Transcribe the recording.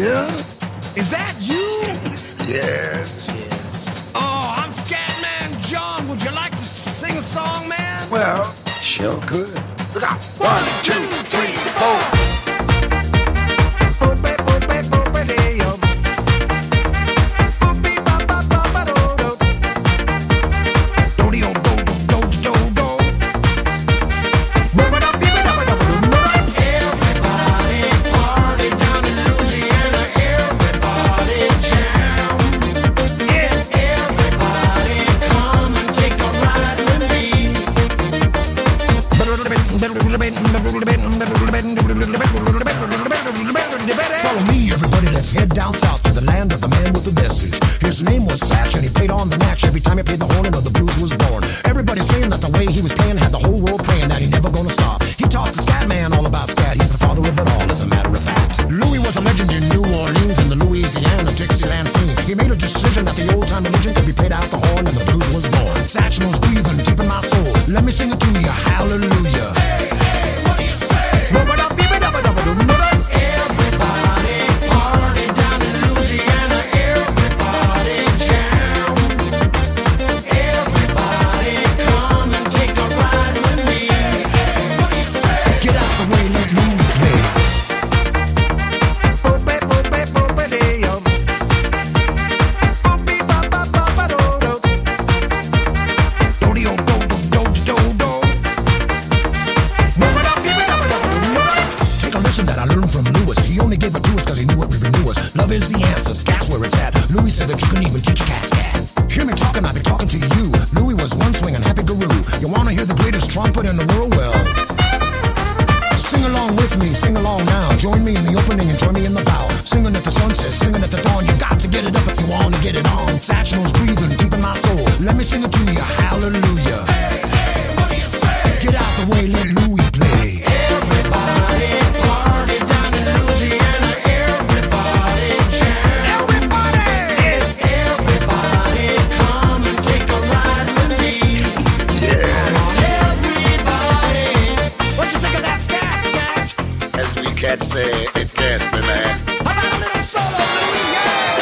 Yeah? Is that you? Yes, yes. Oh, I'm Scatman John. Would you like to sing a song, man? Well, sure could. Look out. 1, 2, 3, 4. Follow me, everybody, let's head down south to the land of the man with the message. His name was Satch, and he played on the natch. Every time he played the horn, another blues was born. Everybody saying that the way he was playing had the whole world praying that he never gonna stop. He taught the scat man all about scat. He's the father of it all, as a matter of fact. Louis was a legend in New Orleans in the Louisiana Dixieland scene. He made a decision that the old-time religion could be played out the horn, and the blues was born. Satch knows breathing deep in my soul. Let me sing it to you, hallelujah. Hey, hey, what do you say? That I learned from Lewis. He only gave it to us because he knew it would renew us. Love is the answer, scat's where it's at. Louis said that you can even teach a cat scat. Hear me talking, I've been talking to you. Louis was one swinging happy guru. You wanna hear the greatest trumpet in the world? Well, sing along with me, sing along now. Join me in the opening and join me in the bow. Singing at the sunset, singing at the dawn. You got to get it up if you wanna get it on. Satch knows breathing deep in my soul. Let me sing it to you, hallelujah. Hey, hey, what do you say? Get out the way, let Louis play. Everybody party down in Louisiana. Everybody jam. Everybody come and take a ride with me. Yeah. Come on, everybody. What you think of that scat, Satch? As we cats say, it gets me, man. How about a little solo, Louis? Yeah!